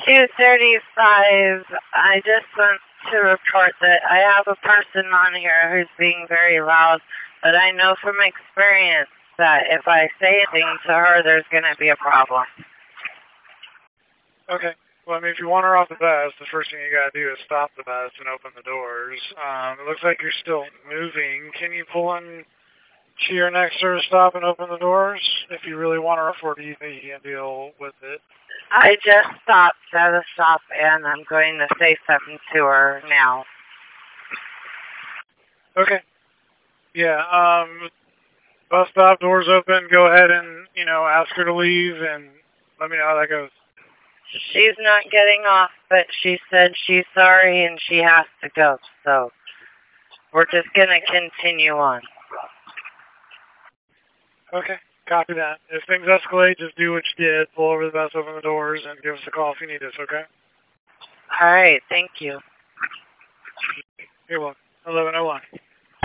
235. I just want to report that I have a person on here who's being very loud, but I know from experience that if I say anything to her, there's going to be a problem. Okay. Well, I mean, if you want her off the bus, the first thing you got to do is stop the bus and open the doors. It looks like you're still moving. Can you pull in to your next service stop and open the doors if you really want her off, or do you think you can deal with it? I just stopped at a stop, and I'm going to say something to her now. Okay. Yeah, bus stop, doors open, go ahead and, ask her to leave and let me know how that goes. She's not getting off, but she said she's sorry and she has to go, so we're just going to continue on. Okay, copy that. If things escalate, just do what you did. Pull over the bus, open the doors, and give us a call if you need us, okay? All right, thank you. You're welcome. 1101.